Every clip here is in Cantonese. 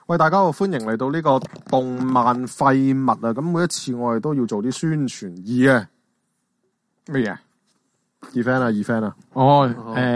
喂，大家好，歡迎嚟到呢個動漫廢物啊！咁每一次我哋都要做啲宣傳嘅咩嘢 event 啊！ 哦，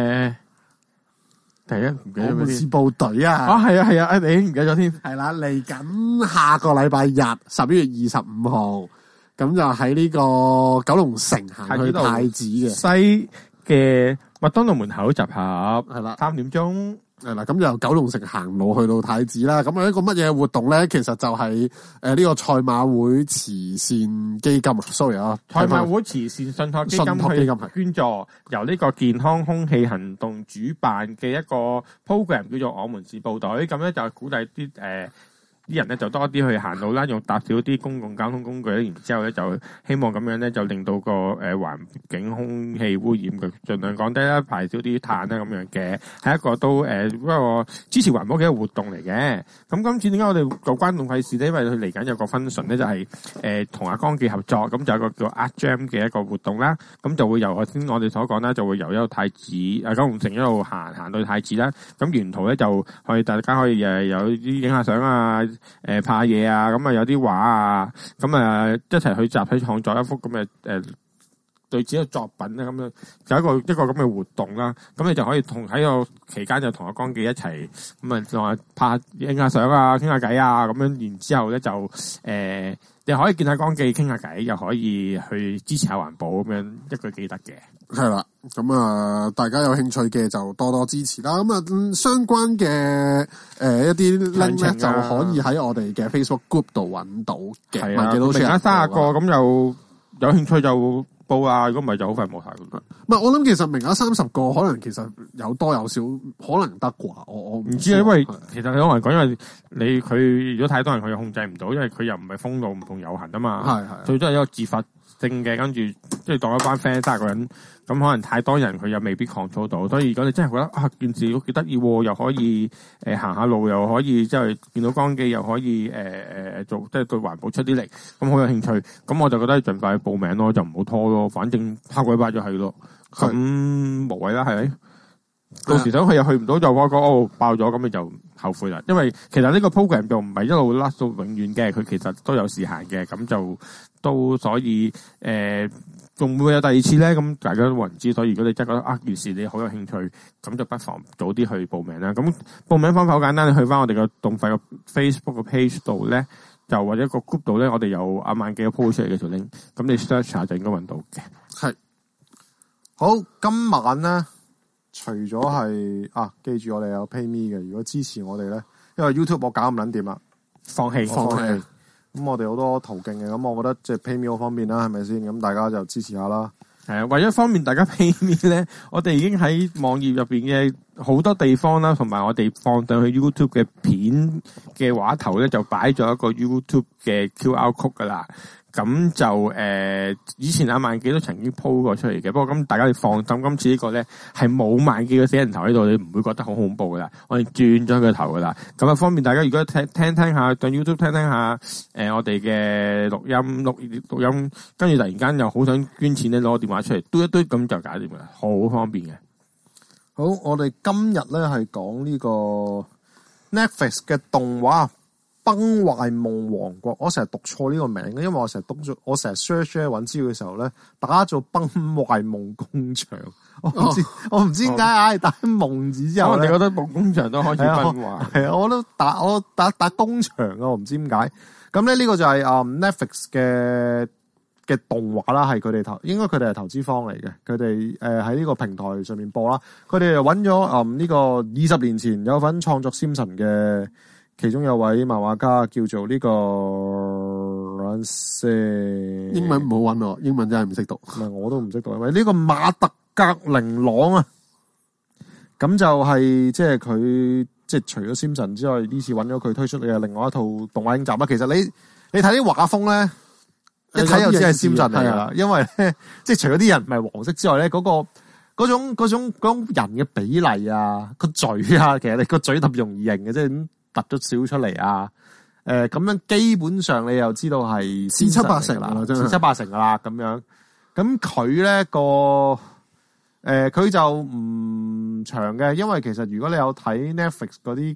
第一唔記得我們是咗邊部隊啊！ 係啊，你唔記得咗添。 係啦，嚟緊下個禮拜日11月25號，咁就喺呢個九龍城行去太子嘅西嘅麥當勞門口集合， 係啦 3點鐘。 係啦，咁就由九龍城行路去到太子啦。咁係一個乜嘢活動咧？其實就係呢個賽馬會慈善基金啊 ，sorry 啊， 賽馬會慈善信託基金去捐助，由呢個健康空氣行動主辦嘅一個 program 叫做我們是部隊，咁咧就鼓勵啲人咧就多啲去行路啦，用搭少啲公共交通工具咧，然之後咧就希望咁樣咧就令到個環境空氣污染嘅盡量降低啦，排少啲碳啦咁樣嘅，係一個都一個支持環保嘅一個活動嚟嘅。咁今次點解我哋做關動費事咧？因為佢嚟緊有個 function 咧，就係同阿江記合作，咁就有一個叫 Art Jam 嘅一個活動啦。咁就會由我哋所講啦，就會由一個太子九龍城一路行到太子啦。咁沿途咧就大家可以有啲影下相啊。拍嘢啊，咁啊有啲畫啊，咁啊一齊去集體創作一幅咁嘅對自己嘅作品咧，咁樣有一個咁嘅活動啦。咁你就可以喺個期間就同阿江記一齊咁啊，就話拍影下相啊，傾下偈啊，咁樣然之後咧就你可以見下江記傾下偈，又可以去支持下環保咁樣，一句記得嘅。 係啦，咁啊，大家有興趣嘅就多多支持啦。咁啊，相關嘅一啲 link 咧就可以喺我哋嘅 Facebook group 度揾到嘅。 係啊，名額30個，咁又有興趣就報啊。如果唔係就好快冇晒㗎。 唔係，我諗其實名額30個，可能其實有多有少，可能得啩。我唔知， 因為其實你可能講，因為佢如果太多人，佢又控制唔到，因為佢又唔係封路唔同遊行啊嘛。係，最多係一個自發性嘅，跟住即係當一班 friend 30個人。咁可能太多人佢又未必 control 到，所以如果你真係覺得件事都幾得意，又可以行下路，又可以即係見到江記，又可以做即係對環保出啲力，咁好有興趣，咁我就覺得盡快去報名咯，就唔好拖咯，反正下個禮拜就係咯，咁無謂啦，係咪？到時想去又去唔到，就話爆咗，咁你就後悔啦。因為其實呢個 program 就唔係一路拉到永遠嘅，佢其實都有時限嘅，咁就都所以仲會有第二次咧，咁大家都冇人知，所以如果你真係覺得件事你好有興趣，咁就不妨早啲去報名啦。咁報名方法好簡單，你去翻我哋個動費個 Facebook 個 page 度咧，就或者個 group 度咧，我哋有阿萬幾個 post 出嚟嘅條 link，咁你 search 下就應該揾到嘅。 係好，今晚咧，除咗係記住我哋有 pay me 嘅，如果支持我哋咧，因為 YouTube 我搞唔撚掂啦，放棄。咁我哋好多途徑嘅，咁我覺得即係 pay me 好方便啦，係咪先？咁大家就支持下啦。 係啊，為咗方便大家 pay me 咧，我哋已經喺網頁入邊嘅好多地方啦，同埋我哋放上去 YouTube 嘅片嘅畫頭咧，就擺咗一個 YouTube 嘅 QR code 噶啦。咁就以前阿萬記都曾經 po 過出嚟嘅，不過咁大家要放心，今次呢個咧係冇萬記嘅死人頭喺度，你唔會覺得好恐怖噶啦。我哋轉咗佢個頭噶啦，咁啊方便大家。如果聽下，上 YouTube 聽下我哋嘅錄音，跟住突然間又好想捐錢咧，攞個電話出嚟嘟一嘟，咁就搞掂噶啦，好方便嘅。 好，我哋今日咧係講呢個 Netflix 嘅動畫。崩壞夢王國，我成日讀錯呢個名嘅，因為我成日 search 咧揾資料嘅時候咧，打做崩壞夢工場，我唔知點解打夢字之後咧， 你覺得夢工場都開始崩壞？係啊，我打工場啊，我唔知點解。咁咧呢個就係Netflix 嘅動畫啦，係佢哋應該佢哋係投資方嚟嘅，佢哋喺呢個平台上面播啦，佢哋揾咗呢個20年前有份創作 Simpson 嘅。其中有位漫畫家叫做呢個英文唔好揾我，英文真係唔識讀。 唔係我都唔識讀，因為呢個馬特格玲朗啊，咁就係即係佢即係除咗 Simpson 之外，呢次揾咗佢推出嘅另外一套動畫影集啦。其實你睇啲畫風咧，一睇就知係 Simpson 嚟噶啦，因為咧即係除咗啲人唔係黃色之外咧，嗰種人嘅比例啊，個嘴啊，其實你個嘴特別容易認嘅，即係突咗少出嚟啊！咁樣基本上你又知道係 7-8成啦，真係 7-8成噶啦咁樣。咁佢咧佢就唔長嘅，因為其實如果你有睇 Netflix 嗰啲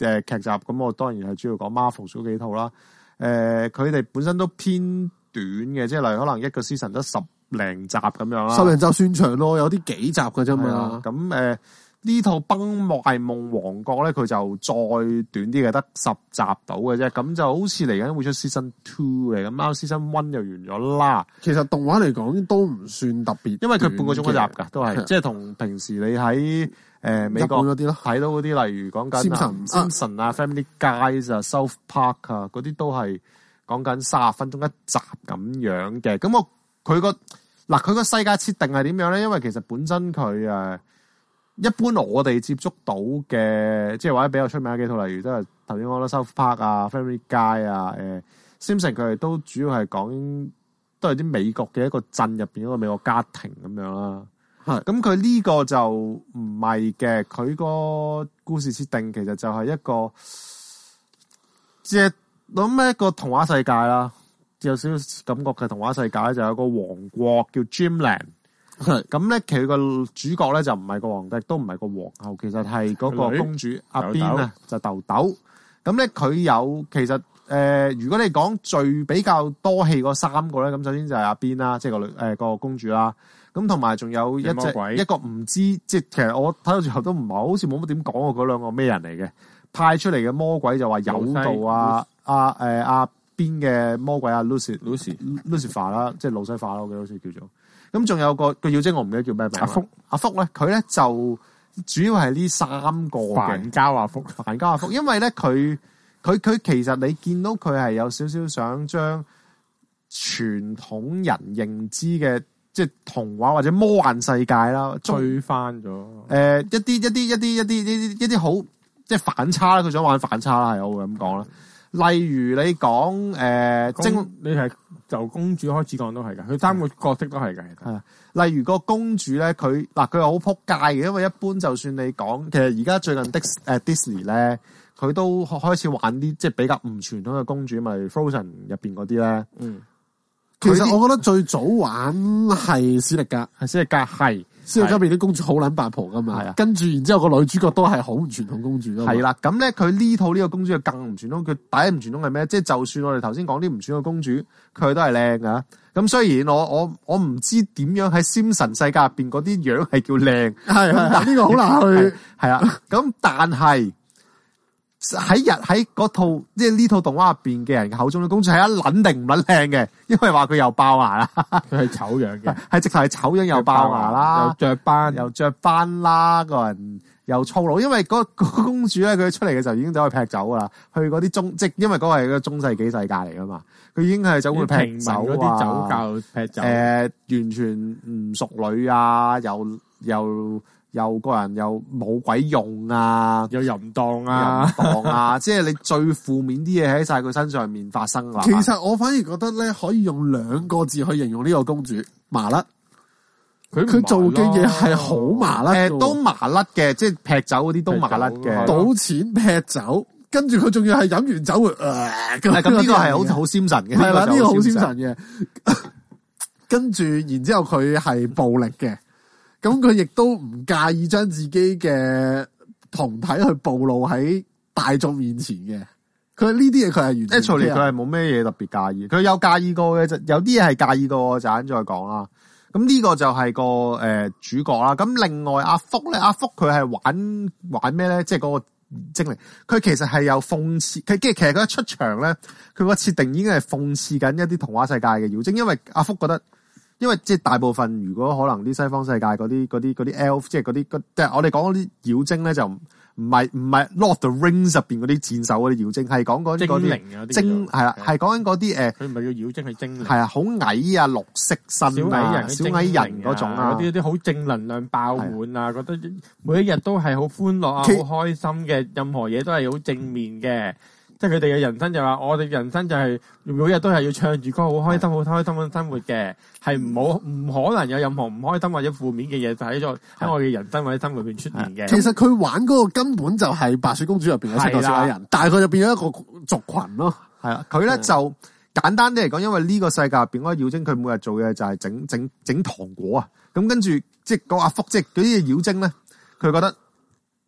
劇集，咁我當然係主要講 Marvel 嗰幾套啦。佢哋本身都偏短嘅，即係例如可能一個 season 得10零集咁樣啦。 10零集算長咯，有啲幾集㗎啫嘛。 咁呢套《崩壞夢王國》咧，佢就再短啲嘅，得10集到嘅啫。咁就好似嚟緊會出 season 2嘅，咁啱 season 1就完咗啦。 其實動畫嚟講都唔算特別， 因為佢半個鐘一集㗎，都係即係同平時你喺美國嗰啲咯， 睇到嗰啲，例如講緊Simpson啊、Family Guys 啊、South Park 啊嗰啲，都係講緊30分鐘一集咁樣嘅。咁佢個世界設定係點樣咧？因為其實本身佢一般我哋接觸到嘅，即係或者比較出名嘅幾套，例如都係頭先講到 South Park 啊、Family Guy 啊、Simpson 佢哋都主要係講都係啲美國嘅一個鎮入邊一個美國家庭咁樣啦。係咁佢呢個就唔係嘅，佢個故事設定其實就係一個即係諗一個童話世界啦，有少少感覺嘅童話世界咧，就有個王國叫 Dreamland。咁咧，佢個主角咧就唔係個皇帝，都唔係個皇后，其實係嗰個公主阿邊啊，就豆豆。咁咧佢有其實如果你講最比較多戲嗰3個咧，咁首先就係阿邊啦，即係個公主啦。咁同埋仲有一個唔知，即係其實我睇到最後都唔係好似冇乜點講過嗰兩個咩人嚟嘅，派出嚟嘅魔鬼就話誘導阿邊嘅魔鬼阿 Lucifer 啦，即係路西法啦，我記得好似叫做。咁仲有個妖精，我唔記得叫咩名。阿福咧，佢咧就主要係呢3個嘅。 凡交阿福， 因為咧佢其實你見到佢係有少少想將傳統人認知嘅即係童話或者魔幻世界啦， 追翻咗。 一啲好即係反差啦，佢想玩反差啦，係我會咁講啦。例如你講你係就公主開始講都係㗎，佢3個角色都係㗎。 係啊，例如個公主咧，佢好撲街嘅，因為一般就算你講，其實而家最近Disney 咧，佢都開始玩啲即係比較唔傳統嘅公主，咪 Frozen 入邊嗰啲咧。 其實我覺得最早玩係史力格， 史力格入邊啲公主好撚八婆噶嘛，跟住然之後個女主角都係好唔傳統公主咯。係啦， 咁咧佢呢套呢個公主就更唔傳統，佢第一唔傳統係咩？即係就算我哋頭先講啲唔傳統嘅公主，佢都係靚噶。咁雖然我唔知點樣喺 Simpson 世界入邊嗰啲樣係叫靚， 係呢個好難去係啊。咁但係喺嗰套即係呢套動畫入邊嘅人口中嘅公主係一撚定唔撚靚嘅，因為話佢又爆牙啦， 佢係醜樣嘅， 係直頭係醜樣又爆牙啦， 又着斑啦，個人又粗魯。因為嗰個公主咧，佢出嚟嘅時候已經走去劈酒噶啦，去嗰啲即係因為嗰個係個中世紀世界嚟噶嘛，佢已經係走去劈酒嗰啲酒教劈酒， 完全唔熟女啊，又個人又冇鬼用啊， 又淫蕩啊， 即係你最負面啲嘢喺晒佢身上面發生啦。 其實我反而覺得咧，可以用2個字去形容呢個公主，麻甩。佢做嘅嘢係好麻甩， 都麻甩嘅，即係劈酒嗰啲都麻甩嘅。 賭錢劈酒，跟住佢仲要係飲完酒會咁呢個係好Simpson嘅， 係啦，呢個好Simpson嘅。跟住然之後佢係暴力嘅。咁佢亦都唔介意將自己嘅胴體去暴露喺大眾面前嘅。佢呢啲嘢佢係完全 ，actually 佢係冇咩嘢特別介意。佢有介意過嘅，有啲嘢係介意過，就陣再講啦。咁呢個就係個主角啦。咁另外阿福咧，阿福佢係玩咩咧？即係嗰個精靈，佢其實係有諷刺。其實佢一出場咧，佢個設定已經係諷刺緊一啲童話世界嘅妖精，因為阿福覺得。因為即係大部分，如果可能啲西方世界嗰啲 elf， 即係嗰啲即係我哋講嗰啲妖精咧，就唔係 Lord of the Rings 入邊嗰啲戰獸嗰啲妖精，係講嗰啲精靈係啦，係講緊嗰啲佢唔係叫妖精，係精靈， 係啊，好矮啊，綠色身啊，小矮人嗰種啊， 嗰啲好正能量爆滿啊，覺得每一日都係好歡樂啊，好開心嘅，任何嘢都係好正面嘅。即係佢哋嘅人生就話，我哋人生就係每日都係要唱住歌，好開心，好開心咁生活嘅，係唔可能有任何唔開心或者負面嘅嘢就喺我嘅人生或者生活入邊出現嘅。 其實佢玩嗰個根本就係白雪公主入邊嘅7個小矮人，但係佢就變咗一個族群咯。 係啦，佢咧就簡單啲嚟講，因為呢個世界入邊嗰個妖精，佢每日做嘅就係整糖果啊。咁跟住即係個阿福，即係嗰啲妖精咧，佢覺得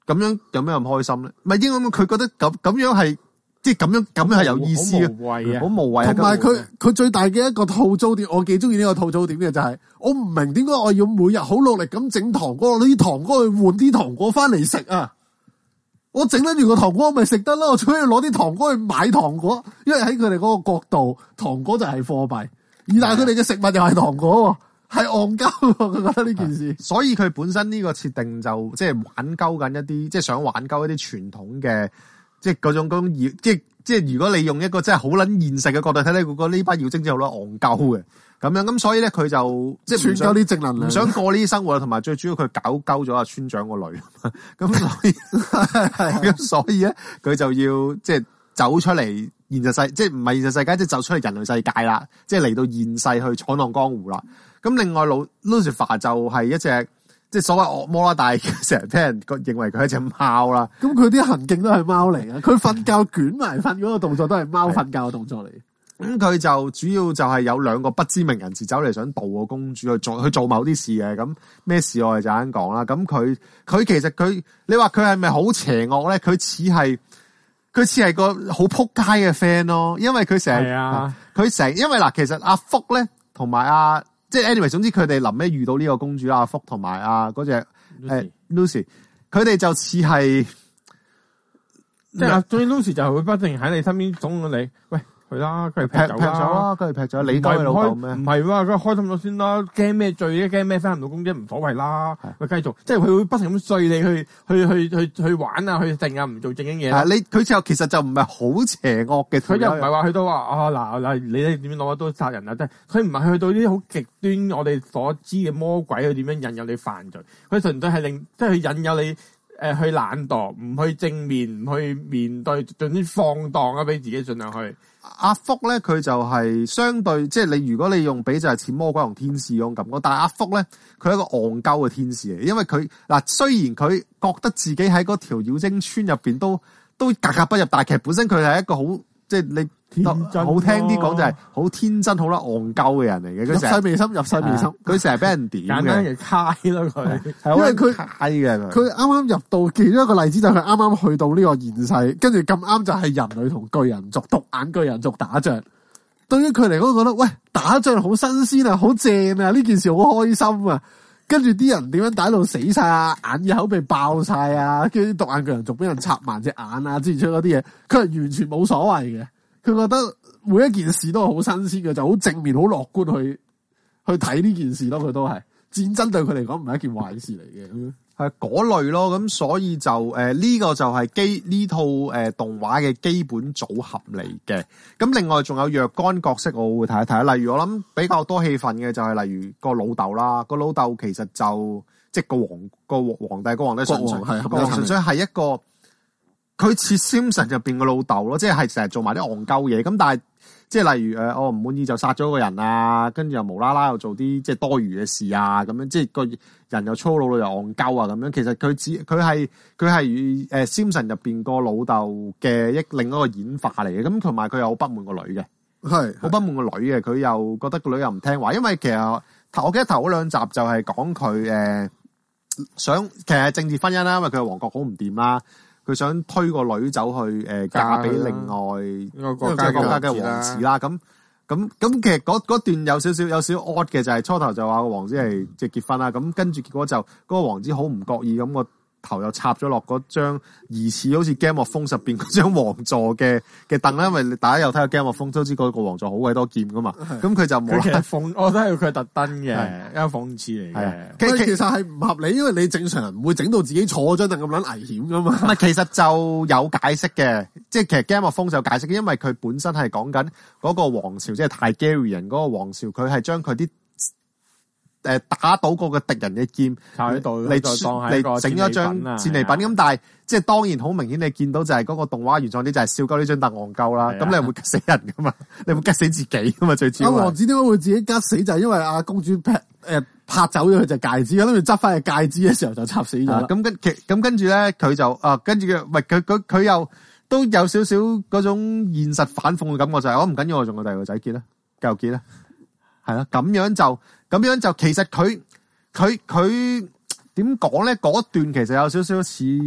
咁樣有咩咁開心咧？唔係應該佢覺得咁樣係即係咁樣係有意思嘅， 好無謂啊， 好無謂啊。 同埋佢最大嘅一個吐槽點，我幾中意呢個吐槽點嘅就係，我唔明點解我要每日好努力咁整糖果，攞啲糖果去換啲糖果翻嚟食啊！我整得住個糖果，我咪食得咯。我仲要攞啲糖果去買糖果，因為喺佢哋嗰個角度，糖果就係貨幣，而但係佢哋嘅食物又係糖果，係戇鳩。佢覺得呢件事， 所以佢本身呢個設定就即係挽鳩緊一啲，即係想挽鳩一啲傳統嘅，即係嗰種即係如果你用一個真係好撚現實嘅角度睇咧，覺得呢班妖精真係好撚戇鳩嘅咁樣。咁所以咧佢就即係唔想啲正能量， 唔想過呢啲生活，同埋最主要佢搞鳩咗阿村長個女，咁所以咁所以咧佢就要即係走出嚟現實世，即係唔係現實世界，即係走出嚟人類世界啦，即係嚟到現世去闖蕩江湖啦。咁另外Lucifer 就係一隻即係所謂惡魔啦，但係成日俾人認為佢係一隻貓啦。 咁佢啲行徑都係貓嚟嘅，佢瞓覺捲埋瞓嗰個動作都係貓瞓覺嘅動作嚟。 咁佢就主要就係有兩個不知名人士走嚟想盜個公主去做某啲事嘅。咁咩事我哋就啱講啦。咁佢其實你話佢係咪好邪惡咧？佢似係個好撲街嘅 friend 咯，因為佢成日因為嗱，其實阿福咧同埋即係 anyway， 總之佢哋臨尾遇到呢個公主阿福同埋嗰隻Lucy， 佢哋就似係即係總之 Lucy 就係會不停喺你身邊捅你，喂去啦，佢劈走啦，佢哋劈咗，你鳩你老豆咩？ 唔係喎，佢開心咗先啦，驚咩罪啫？驚咩翻唔到工啫？唔所謂啦，佢繼續，即係佢會不停咁碎你去玩啊，去定啊，唔做正經嘢。 佢就其實就唔係好邪惡嘅， 佢又唔係話去到話嗱你點樣攞刀殺人啊？即係佢唔係去到啲好極端我哋所知嘅魔鬼去點樣引誘你犯罪，佢純粹係即係去引誘你。去懶惰，唔去正面，唔去面對，總之放蕩啊！俾自己盡量去。 阿福咧，佢就係相對，即係你如果你用比就係似魔鬼同天使嗰種感覺，但係阿福咧，佢係一個戇鳩嘅天使嚟，因為佢嗱雖然佢覺得自己喺嗰條妖精村入邊都格格不入，但係其實本身佢係一個好即係你。好聽啲講就係好天真好啦戇鳩嘅人嚟嘅，佢細微心入細微心， 佢成日俾人點嘅， 簡單嘅揩咯佢， 因為佢揩嘅佢啱啱入到其中一個例子就係佢啱啱去到呢個現世，跟住咁啱就係人類同巨人族獨眼巨人族打仗，對於佢嚟講覺得喂打仗好新鮮啊，好正啊，呢件事好開心啊，跟住啲人點樣打到死晒啊，眼耳口鼻爆晒啊，跟住啲獨眼巨人族俾人插埋隻眼啊，之前出嗰啲嘢，佢係完全冇所謂嘅。佢覺得每一件事都係好新鮮嘅，就好正面、好樂觀去睇呢件事咯。佢都係戰爭對佢嚟講唔係一件壞事嚟嘅， 係嗰類咯。咁所以就呢個就係呢套動畫嘅基本組合嚟嘅。咁另外仲有若干角色我會睇一睇，例如我諗比較多戲份嘅就係例如個老豆啦。個老豆其實就即係個皇帝純粹係一個。佢似 Simpson 入邊個老豆咯，即係成日做埋啲戇鳩嘢，咁但係即係例如我唔滿意就殺咗個人啊，跟住又無啦啦又做啲即係多餘嘅事啊，咁樣即係個人又粗魯到又戇鳩啊，咁樣其實佢係Simpson 入邊個老豆嘅另一個演化嚟嘅，咁同埋佢又好不滿個女嘅，係好不滿個女嘅，佢又覺得個女又唔聽話，因為其實我記得頭嗰兩集就係講佢其實係政治婚姻啦，因為佢個王國好唔掂啦。佢想推個女走去嫁俾另外一個國家嘅王子啦，咁其實嗰段有少少 odd 嘅，就係初頭就話個王子係即係結婚啦，咁跟住結果就嗰個王子好唔覺意咁個頭又插咗落嗰張疑似好似 Game of Thrones 入邊嗰張王座嘅凳啦，因為大家有睇過 Game of Thrones 都知嗰個王座好鬼多劍噶嘛，咁佢就冇啦。 我覺得佢係特登嘅，一個諷刺嚟嘅。 其實係唔合理，因為你正常人唔會整到自己坐張凳咁撚危險噶嘛。 唔係，其實就有解釋嘅，即係其實 Game of Thrones 有解釋嘅，因為佢本身係講緊嗰個王朝，即係Targaryen嗰個王朝，佢係將佢啲打倒嗰個敵人嘅劍喺度嚟整咗張戰利品，咁但係即係當然好明顯，你見到就係嗰個動畫原創啲就係笑鳩呢張凳戇鳩啦，咁你係會吉死人噶嘛，你會吉死自己噶嘛，最主要。 王子點解會自己吉死就係因為阿公主拍走咗佢隻戒指，跟住執翻隻戒指嘅時候就插死咗。 咁跟住咧，佢就跟住佢又都有少少嗰種現實反諷嘅感覺，就係我唔緊要，我仲有第二個仔結啦，繼續結啦，係啦，咁樣就其實佢點講咧？嗰段其實有少少似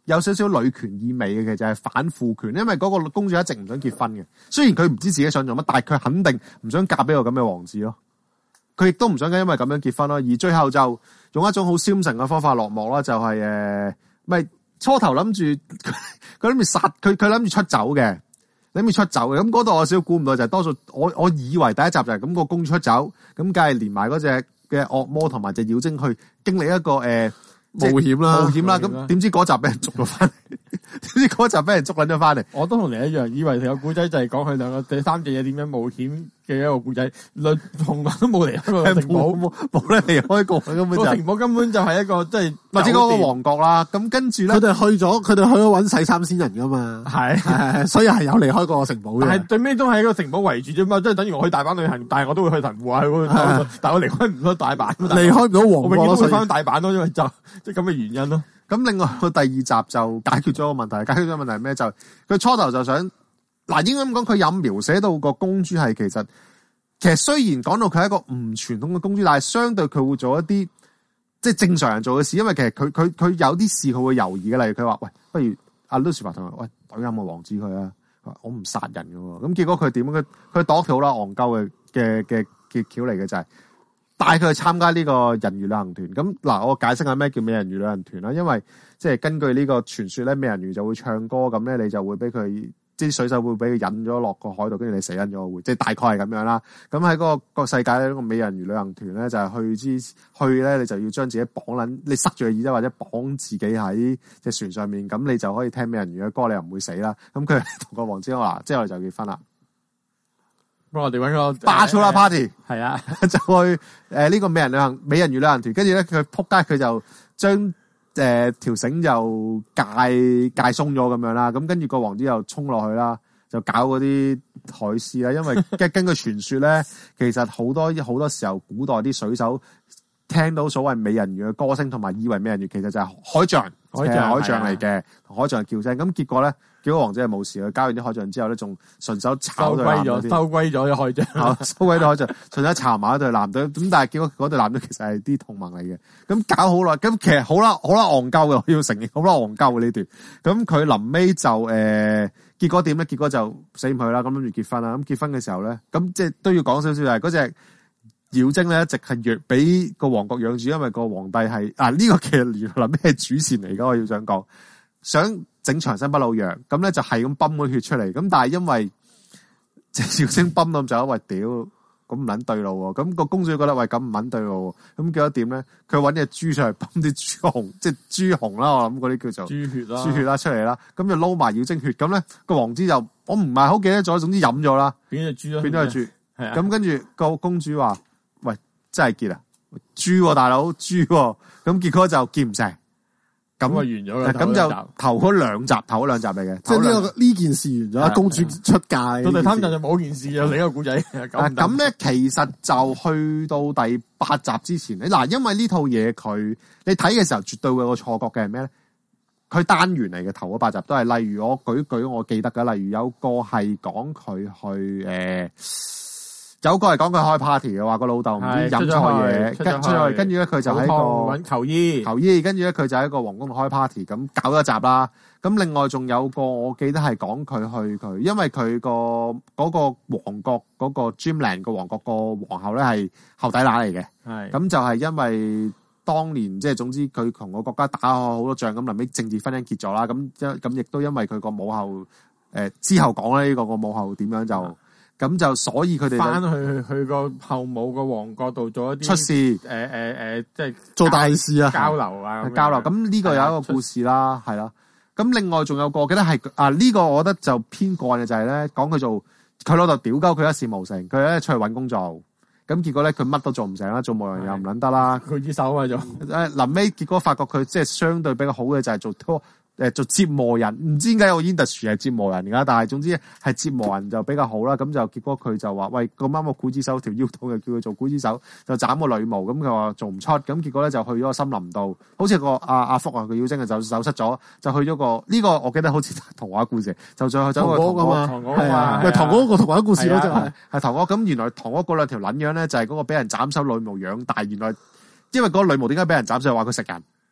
有少少女權意味嘅，其實係反父權，因為嗰個公主一直唔想結婚嘅，雖然佢唔知自己想做乜，但係佢肯定唔想嫁俾個咁嘅王子咯。佢亦都唔想因為咁樣結婚咯，而最後就用一種好纖繩嘅方法落幕啦，就係咪初頭諗住佢諗住殺佢諗住出走嘅，咁嗰度我少少估唔到就係多數我以為第一集就係咁個公主出走，咁梗係連埋嗰隻嘅惡魔同埋隻妖精去經歷一個冒險啦， 咁點知嗰集俾人捉咗翻嚟？點知嗰集俾人捉撚咗翻嚟？ 我都同你一樣，以為個古仔就係講佢兩個第三隻嘢點樣冒險嘅一個古仔，從來都冇離開過城堡， 冇咧離開過，根本就城堡根本就係一個即係或者嗰個王國啦。咁跟住咧， 佢哋去咗揾洗衫仙人噶嘛，係，所以係有離開過個城堡嘅。 但係最尾都係一個城堡圍住啫嘛，即係等於我去大阪旅行，但係我都會去神戶啊，去嗰度，但係我離開唔到大阪， 離開唔到王國， 我永遠都會翻大阪咯，因為就即係咁嘅原因咯。 咁另外個第二集就解決咗個問題，解決咗問題係咩？就佢初頭就想嗱，應該咁講，佢有描寫到個公主係其實雖然講到佢係一個唔傳統嘅公主，但係相對佢會做一啲即係正常人做嘅事，因為其實佢有啲事佢會猶豫嘅，例如佢話喂，不如阿 Lucifer 同佢喂懟冧個王子佢啊，我唔殺人嘅喎，咁結果佢點？佢度條好啦，戇鳩嘅結橋嚟嘅就係。帶佢去參加呢個人魚旅行團，咁嗱，我解釋下咩叫美人魚旅行團啦。因為即係根據呢個傳說咧，美人魚就會唱歌，咁咧你就會俾佢啲水手會俾佢引咗落個海度，跟住你死緊咗會，即係大概係咁樣啦。咁喺嗰個世界咧，呢個美人魚旅行團咧就係去咧，你就要將自己綁撚，你塞住個耳仔或者綁自己喺隻船上面，咁你就可以聽美人魚嘅歌，你又唔會死啦。咁佢同個王子話，即係我哋就結婚啦。 幫我哋搵個 Bachelor Party 係啊， 就去呢個美人魚旅行團，跟住咧佢撲街，佢就將條繩就戒鬆咗咁樣啦，咁跟住個王子又衝落去啦，就搞嗰啲海獅啦，因為根據傳說咧，其實好多時候古代啲水手聽到所謂美人魚嘅歌聲，同埋以為美人魚其實就係海象嚟嘅，同海象叫聲，咁結果咧。結果王子係冇事，佢交完啲海象之後咧，仲順手炒對男隊， 收歸咗海象， 收歸咗海象，順手炒埋一對男隊。咁但係結果嗰對男隊其實係啲同盟嚟嘅。咁搞好耐，咁其實好啦戇鳩嘅，我要承認好啦戇鳩嘅呢段。咁佢臨尾就結果點咧？結果就死唔去啦。咁諗住結婚啦。咁結婚嘅時候咧，咁即係都要講少少，就係嗰隻妖精咧，一直係俾個王國養住，因為個皇帝係呢個其實原來咩主線嚟㗎？我要想講，想整長生不老藥，咁咧就係咁泵嗰血出嚟，咁但係因為隻妖精泵到就喂屌，咁唔撚對路喎，咁個公主覺得喂咁唔撚對路喎，咁結果點咧？佢揾隻豬上嚟泵啲豬紅，即係豬紅啦，我諗嗰啲叫做豬血啦出嚟啦，咁就撈埋妖精血，咁咧個王子就我唔係好記得咗，總之飲咗啦， 變咗隻豬咯， 變咗隻豬， 係啊， 咁跟住個公主話：喂，真係結啊，豬喎大佬，豬喎，咁結果就結唔成。咁完咗啦， 咁就頭嗰兩集嚟嘅， 即係呢件事完咗，公主出界。 到第三集就冇件事嘅，另一個古仔。 咁咧，其實就去到第8集之前，嗱，因為呢套嘢佢你睇嘅時候絕對會有個錯覺嘅係咩咧？佢單元嚟嘅，頭嗰8集都係，例如我舉我記得嘅，例如有個係講佢去有個係講佢開 party 嘅話，個老豆唔知飲錯嘢，跟住咧佢就喺個揾球衣， 跟住咧佢就喺個皇宮度開 party，咁搞咗一集啦。咁另外仲有個我記得係講佢，因為佢嗰個王國嗰個 Dreamland 個王國個皇后咧係後底乸嚟嘅， 係咁就係因為當年即係總之佢同個國家打咗好多仗，咁臨尾政治婚姻結咗啦。咁亦都因為佢個母后之後講咧呢個母后點樣就。咁就所以佢哋翻去個後母個王國度做一啲出事， 即係做大事啊， 交流啊， 交流。咁呢個有一個故事啦，係啦。咁另外仲有個，記得係呢個，我覺得就偏過嘅就係咧，講佢老豆屌鳩佢一事無成，佢咧出去搵工作，咁結果咧佢乜都做唔成啦，做無人又唔撚得啦， 佢隻手啊做。 臨尾結果發覺佢即係相對比較好嘅就係做折磨人，唔知點解有 industry 係折磨人㗎，但係總之係折磨人就比較好啦。咁就結果佢就話：喂，咁啱個劊子手條腰痛，就叫佢做劊子手，就斬個女巫。咁佢話做唔出，咁結果咧就去咗個森林度，好似個阿福啊，個妖精就走失咗，就去咗個呢個我記得好似童話故事，就再去走個唐哥係啊，咪唐哥個童話故事咯，就係唐哥。咁原來唐哥嗰兩條撚樣咧，就係嗰個俾人斬首女巫養大。原來因為嗰個女巫點解俾人斬首，話佢食人。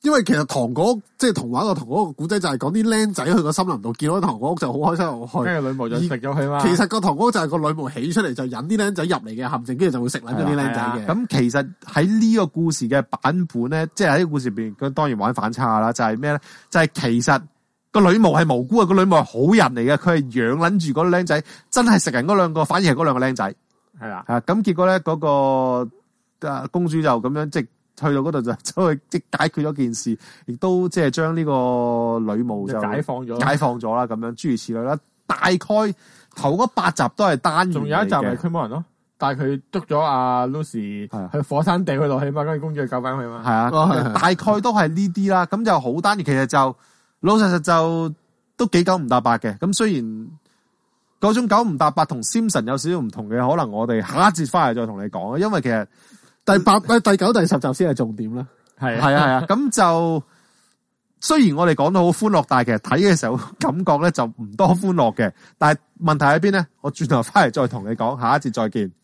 因為其實糖果屋即係童話個糖果屋個古仔就係講啲僆仔去個森林度見到糖果屋就好開心入去， 跟住女巫就食咗佢嘛。 其實個糖果屋就係個女巫起出嚟就引啲僆仔入嚟嘅陷阱，跟住就會食撚咗啲僆仔嘅。 咁其實喺呢個故事嘅版本咧，即係喺呢個故事入邊，佢當然玩反差啦，就係咩咧？就係其實個女巫係無辜啊，個女巫係好人嚟嘅，佢係養撚住嗰個僆仔，真係食人嗰兩個，反而係嗰兩個僆仔。 係啦， 咁結果咧嗰個公主就咁樣即係去到嗰度就走去即係解決咗件事，亦都即係將呢個女巫就解放咗啦，咁樣諸如此類啦。大概頭嗰8集都係單元， 仲有一集係驅魔人咯，但係佢捉咗阿 Lucy 去火山掟佢落去嘛，跟住公主去救翻佢嘛。 係啊，大概都係呢啲啦。咁就好單元，其實就老實實就都幾九唔搭八嘅。咁雖然嗰種九唔搭八同 Simpson 有少少唔同嘅，可能我哋下一節翻嚟再同你講。因為其實第9、第10集先係重點啦。 係啊，咁就雖然我哋講到好歡樂，但係其實睇嘅時候感覺咧就唔多歡樂嘅。但係問題喺邊咧？我轉頭翻嚟再同你講，下一節再見。